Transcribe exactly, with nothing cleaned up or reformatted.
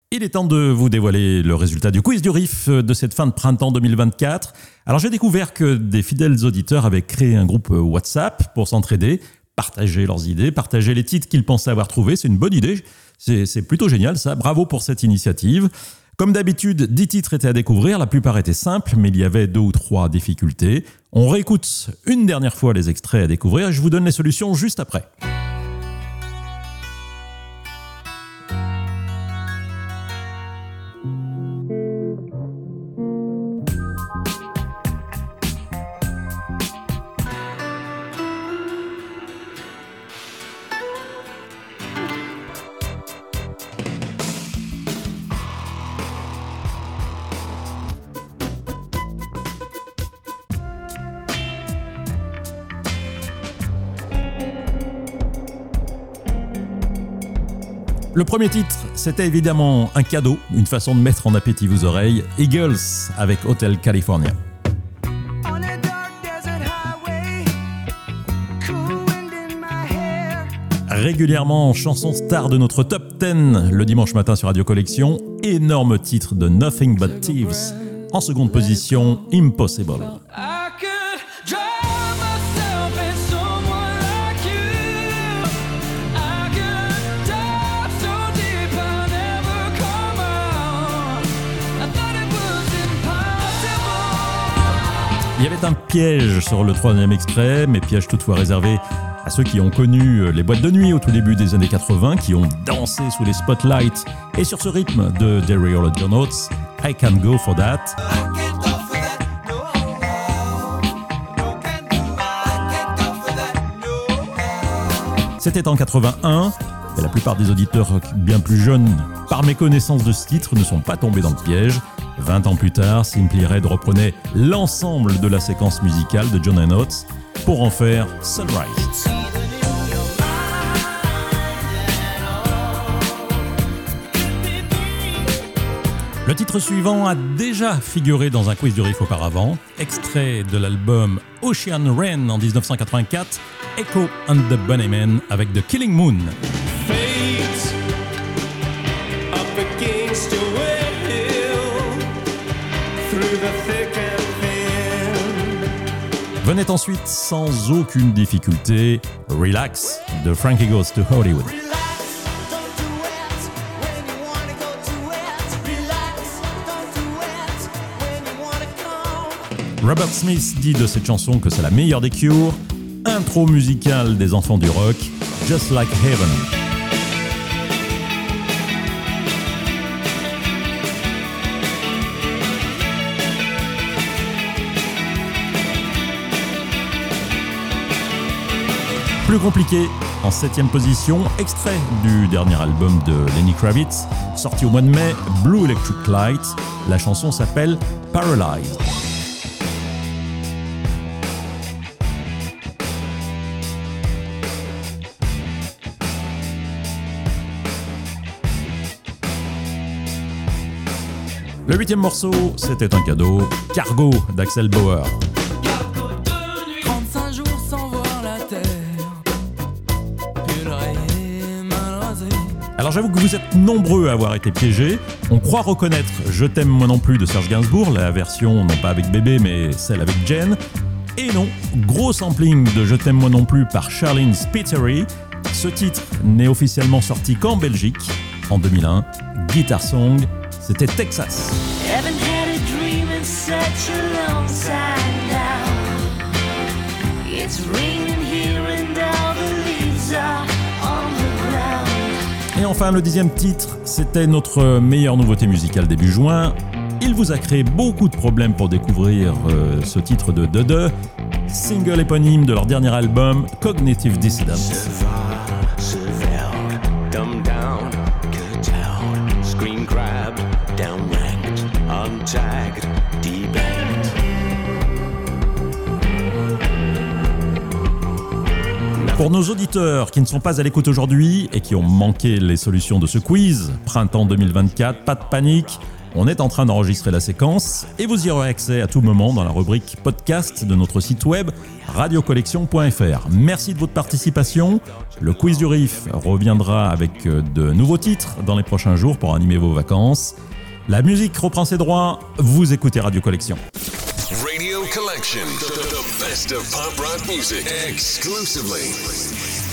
Il est temps de vous dévoiler le résultat du quiz du Riff de cette fin de printemps deux mille vingt-quatre. Alors j'ai découvert que des fidèles auditeurs avaient créé un groupe WhatsApp pour s'entraider, partager leurs idées, partager les titres qu'ils pensaient avoir trouvés. C'est une bonne idée, c'est, c'est plutôt génial ça, bravo pour cette initiative. Comme d'habitude, dix titres étaient à découvrir, la plupart étaient simples, mais il y avait deux ou trois difficultés. On réécoute une dernière fois les extraits à découvrir et je vous donne les solutions juste après. Le premier titre, c'était évidemment un cadeau, une façon de mettre en appétit vos oreilles. Eagles avec Hotel California. Régulièrement chanson star de notre top dix le dimanche matin sur Radio Collection. Énorme titre de Nothing But Thieves. En seconde position, Impossible. Il y avait un piège sur le troisième extrait, mais piège toutefois réservé à ceux qui ont connu les boîtes de nuit au tout début des années quatre-vingts, qui ont dansé sous les spotlights. Et sur ce rythme de Derry Jones, I Can't Go For That. C'était en quatre-vingt-un, et la plupart des auditeurs bien plus jeunes, par méconnaissance de ce titre, ne sont pas tombés dans le piège. vingt ans plus tard, Simply Red reprenait l'ensemble de la séquence musicale de John and Oates pour en faire Sunrise. Le titre suivant a déjà figuré dans un quiz du Riff auparavant, extrait de l'album Ocean Rain en dix-neuf cent quatre-vingt-quatre, Echo and the Bunnymen avec The Killing Moon. Fate, up against your Venait ensuite sans aucune difficulté Relax de Frankie Goes to Hollywood. Robert Smith dit de cette chanson que c'est la meilleure des Cure, intro musicale des enfants du rock, Just Like Heaven. Plus compliqué, en septième position, extrait du dernier album de Lenny Kravitz, sorti au mois de mai, Blue Electric Light. La chanson s'appelle Paralyzed. Le huitième morceau, c'était un cadeau, Cargo d'Axel Bauer. Alors j'avoue que vous êtes nombreux à avoir été piégés. On croit reconnaître Je t'aime moi non plus de Serge Gainsbourg, la version non pas avec Bébé mais celle avec Jen. Et non, gros sampling de Je t'aime moi non plus par Charlene Spiteri. Ce titre n'est officiellement sorti qu'en Belgique en deux mille un. Guitar Song, c'était Texas. Et enfin, le dixième titre, c'était notre meilleure nouveauté musicale début juin. Il vous a créé beaucoup de problèmes pour découvrir euh, ce titre de Dede, single éponyme de leur dernier album, Cognitive Dissidence. Pour nos auditeurs qui ne sont pas à l'écoute aujourd'hui et qui ont manqué les solutions de ce quiz, printemps deux mille vingt-quatre, pas de panique, On est en train d'enregistrer la séquence et vous y aurez accès à tout moment dans la rubrique podcast de notre site web radio collection point f r. Merci de votre participation. Le quiz du Riff reviendra avec de nouveaux titres dans les prochains jours pour animer vos vacances. La musique reprend ses droits. Vous écoutez Radio Collection. Radio Collection, the, the best of pop rock music, exclusively